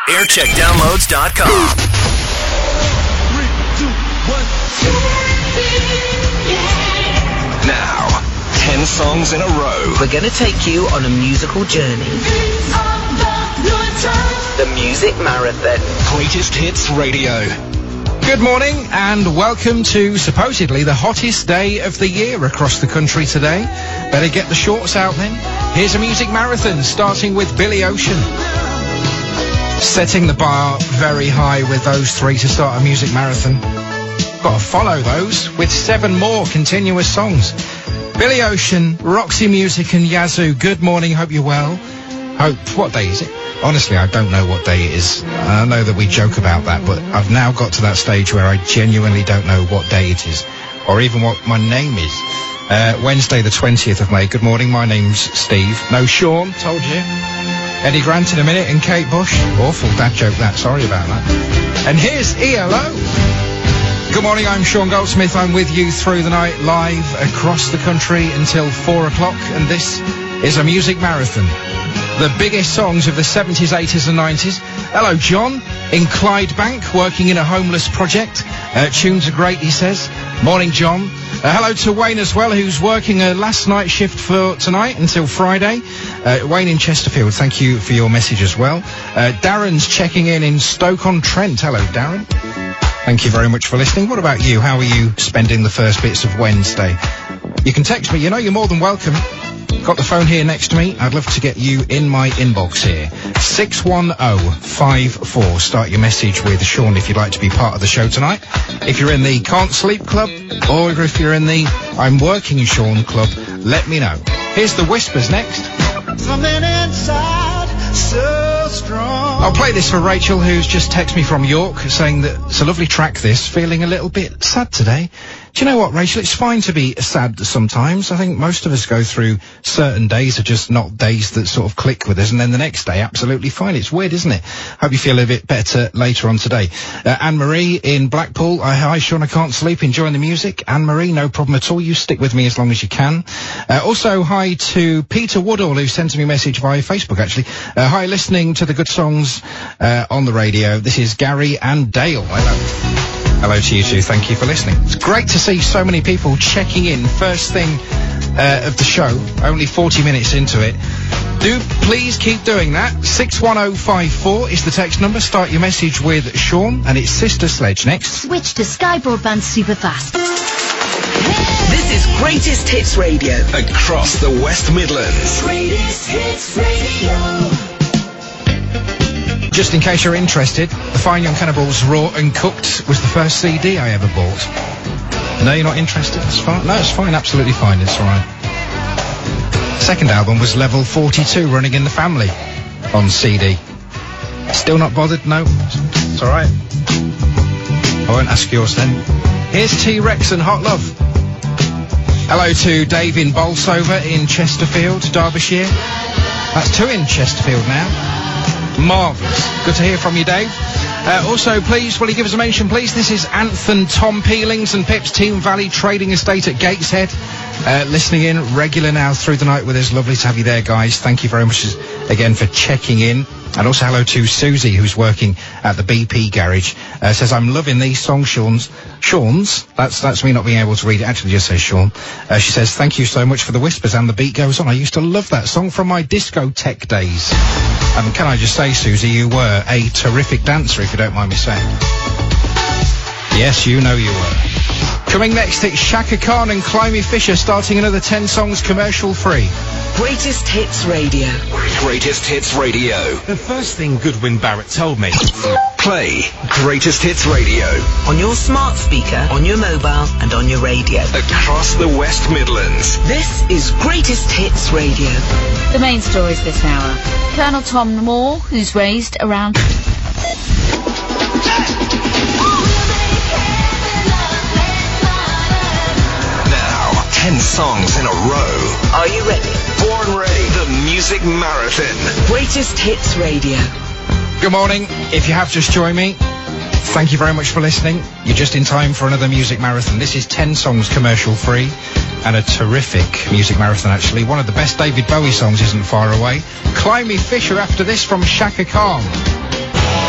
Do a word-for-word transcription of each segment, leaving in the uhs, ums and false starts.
aircheck downloads dot com. Three, two, one. Now, ten songs in a row. We're gonna take you on a musical journey. The Music Marathon. Greatest Hits Radio. Good morning and welcome to supposedly the hottest day of the year across the country today. Better get the shorts out then. Here's a music marathon starting with Billy Ocean. Setting the bar very high with those three to start a music marathon. Got to follow those with seven more continuous songs. Billy Ocean, Roxy Music and Yazoo. Good morning, hope you're well. Hope, what day is it? Honestly, I don't know what day it is. I know that we joke about that, but I've now got to that stage where I genuinely don't know what day it is, or even what my name is. Uh, Wednesday the twentieth of May. Good morning, my name's Steve. No Sean, told you. Eddie Grant in a minute and Kate Bush. Awful dad joke that, sorry about that. And here's E L O. Good morning, I'm Sean Goldsmith. I'm with you through the night, live across the country until four o'clock, and this is a music marathon. The biggest songs of the seventies, eighties and nineties. Hello, John, in Clydebank, working in a homeless project. Uh, tunes are great, he says. Morning, John. Uh, hello to Wayne as well, who's working a last night shift for tonight until Friday. Uh, Wayne in Chesterfield, thank you for your message as well. Uh, Darren's checking in in Stoke-on-Trent. Hello, Darren. Thank you very much for listening. What about you? How are you spending the first bits of Wednesday? You can text me, you know you're more than welcome. Got the phone here next to me. I'd love to get you in my inbox here. six one oh five four. Start your message with Sean if you'd like to be part of the show tonight. If you're in the Can't Sleep Club, or if you're in the I'm Working Sean Club, let me know. Here's the Whispers next. Something inside so strong. I'll play this for Rachel, who's just texted me from York, saying that it's a lovely track this, feeling a little bit sad today. Do you know what, Rachel? It's fine to be sad sometimes. I think most of us go through certain days are just not days that sort of click with us, and then the next day, absolutely fine. It's weird, isn't it? Hope you feel a bit better later on today. Uh, Anne-Marie in Blackpool. Uh, hi, Sean, I can't sleep. Enjoying the music. Anne-Marie, no problem at all. You stick with me as long as you can. Uh, also, hi to Peter Woodall, who sent me a message via Facebook, actually. Uh, hi, listening to the good songs uh, on the radio. This is Gary and Dale. Hello. Hello to you too. Thank you for listening. It's great to see so many people checking in first thing uh, of the show, only forty minutes into it. Do please keep doing that. six one oh five four is the text number. Start your message with Sean, and it's Sister Sledge next. Switch to Sky Broadband Superfast. This is Greatest Hits Radio. Across the West Midlands. Greatest Hits Radio. Just in case you're interested, The Fine Young Cannibals Raw and Cooked was the first C D I ever bought. No, you're not interested? It's fine. No, it's fine. Absolutely fine. It's all right. Second album was Level forty-two, Running in the Family, on C D. Still not bothered? No? It's all right. I won't ask yours then. Here's T-Rex and Hot Love. Hello to Dave in Bolsover in Chesterfield, Derbyshire. That's two in Chesterfield now. Marvellous. Good to hear from you, Dave. Uh, also, please, will you give us a mention, please? This is Anthony Tom Peelings and Pip's Team Valley Trading Estate at Gateshead. Uh, listening in regular now through the night with us. Lovely to have you there, guys. Thank you very much again for checking in. And also hello to Susie, who's working at the B P garage. Uh, says, I'm loving these songs, Sean's. Sean's? That's that's me not being able to read it. Actually just says Sean. Uh, she says, thank you so much for the Whispers and The Beat Goes On. I used to love that song from my discotheque days. And can I just say, Susie, you were a terrific dancer, if you don't mind me saying. Yes, you know you were. Coming next, it's Shaka Khan and Climby Fisher starting another ten songs commercial free. Greatest Hits Radio. Greatest Hits Radio. The first thing Goodwin Barrett told me. Play Greatest Hits Radio. On your smart speaker, on your mobile and on your radio. Across the West Midlands. This is Greatest Hits Radio. The main stories this hour. Colonel Tom Moore, who's raised around... ten songs in a row. Are you ready? Born Ready, the Music Marathon. Greatest Hits Radio. Good morning. If you have just joined me, thank you very much for listening. You're just in time for another music marathon. This is ten songs commercial free and a terrific music marathon, actually. One of the best David Bowie songs isn't far away. Climby Fisher after this from Shaka Khan.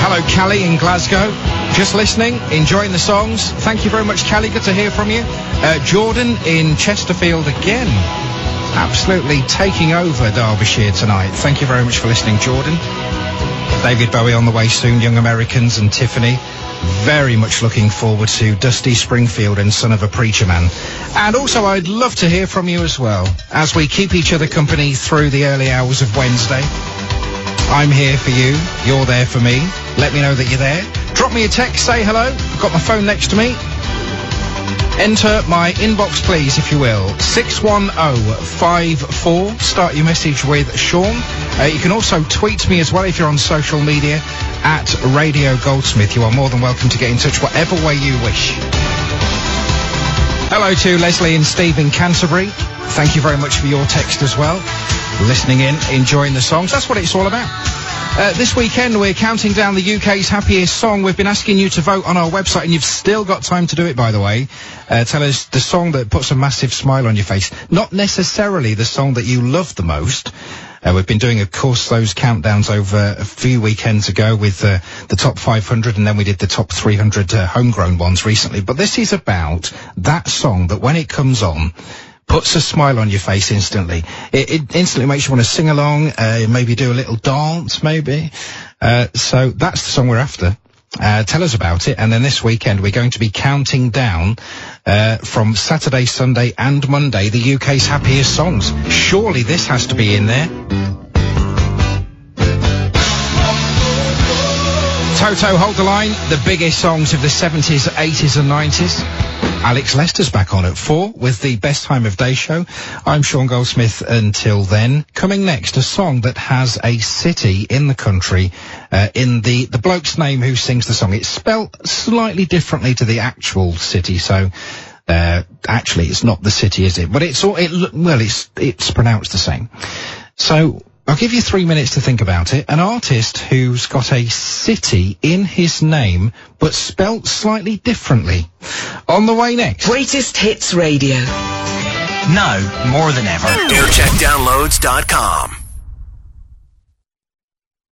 Hello, Callie in Glasgow. Just listening, enjoying the songs. Thank you very much, Callie. Good to hear from you. Uh, Jordan in Chesterfield again. Absolutely taking over Derbyshire tonight. Thank you very much for listening, Jordan. David Bowie on the way soon, Young Americans, and Tiffany. Very much looking forward to Dusty Springfield and Son of a Preacher Man. And also I'd love to hear from you as well, as we keep each other company through the early hours of Wednesday. I'm here for you, you're there for me. Let me know that you're there. Drop me a text, say hello. I've got my phone next to me. Enter my inbox, please, if you will. six one oh five four. Start your message with Sean. Uh, you can also tweet me as well if you're on social media at Radio Goldsmith. You are more than welcome to get in touch whatever way you wish. Hello to Leslie and Steve in Canterbury. Thank you very much for your text as well. Listening in, enjoying the songs. That's what it's all about. Uh, this weekend, we're counting down the U K's happiest song. We've been asking you to vote on our website, and you've still got time to do it, by the way. Uh, tell us the song that puts a massive smile on your face. Not necessarily the song that you love the most. Uh, we've been doing, of course, those countdowns over a few weekends ago with uh, the top five hundred, and then we did the top three hundred uh, homegrown ones recently. But this is about that song that when it comes on, puts a smile on your face instantly. It, it instantly makes you want to sing along, uh, maybe do a little dance, maybe. Uh, so that's the song we're after. Uh, tell us about it. And then this weekend, we're going to be counting down uh, from Saturday, Sunday and Monday, the U K's happiest songs. Surely this has to be in there. Toto, hold the line. The biggest songs of the seventies, eighties and nineties. Alex Lester's back on at four with the Best Time of Day show. I'm Sean Goldsmith until then. Coming next, a song that has a city in the country uh, in the, the bloke's name who sings the song. It's spelt slightly differently to the actual city, so uh, actually it's not the city, is it? But it's all, it, well, it's, it's pronounced the same. So I'll give you three minutes to think about it. An artist who's got a city in his name, but spelt slightly differently. On the way next. Greatest Hits Radio. Now, more than ever. aircheck downloads dot com.